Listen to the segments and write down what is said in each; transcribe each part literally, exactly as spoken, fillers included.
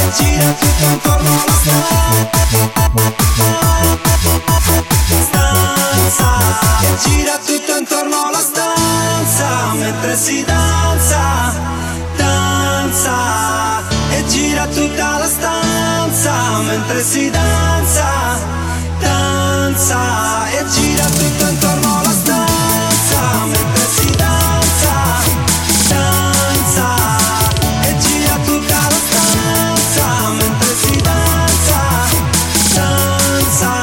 gira tutto intorno alla stanza, e gira tutto intorno alla stanza, mentre si danza, danza, e gira tutta la stanza, mentre si danza, danza, e gira tutto intorno alla stanza, mentre si danza, danza, e gira tutta la stanza, mentre si danza, danza.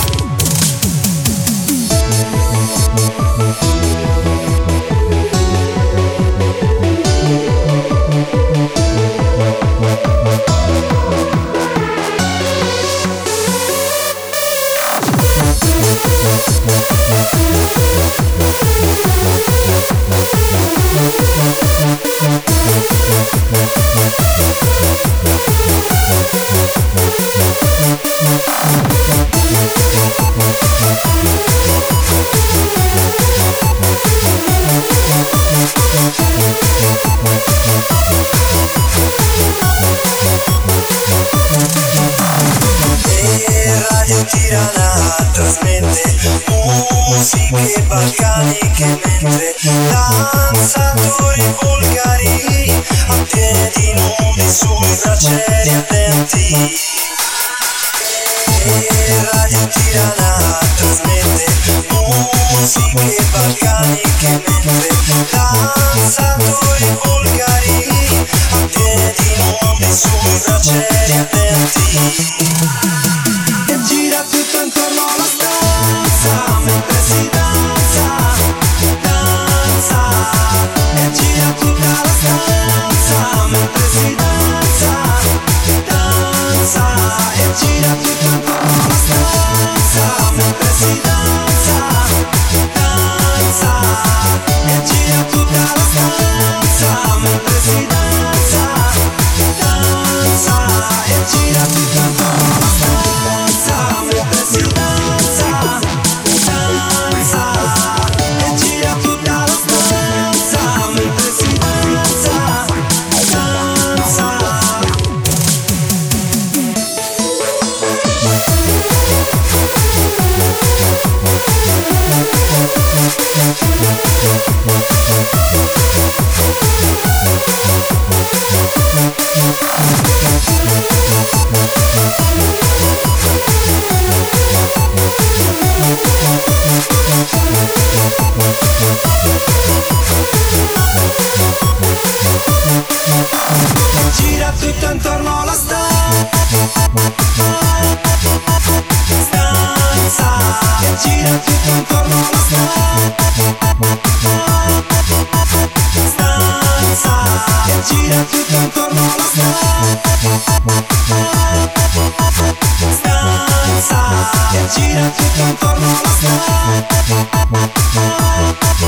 E Radio Tirana trasmette musiche balcaniche mentre danzatori volgari a piedi nudi sui braccieri ardenti. E Radio Tirana trasmette musiche balcaniche mentre danzatori volgari a piedi nudi sui braccieri ardenti. E gira tutto intorno alla stanza, mentre si danza, danza, e gira tutta la stanza, mentre si danza, danza, e gira tutto intorno alla stanza, mentre si danza, danza, e gira tutta la stanza, mentre si danza, danza, e gira tutto intorno alla stanza, mentre si danza, danza, e gira tutta la stanza, mentre si danza, danza. Gira tutto intorno alla stanza, e gira tutto intorno alla stanza, e gira tutto intorno alla stanza, e gira tutto intorno alla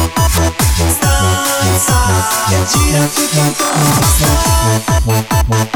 stanza, e gira tutto intorno alla stanza.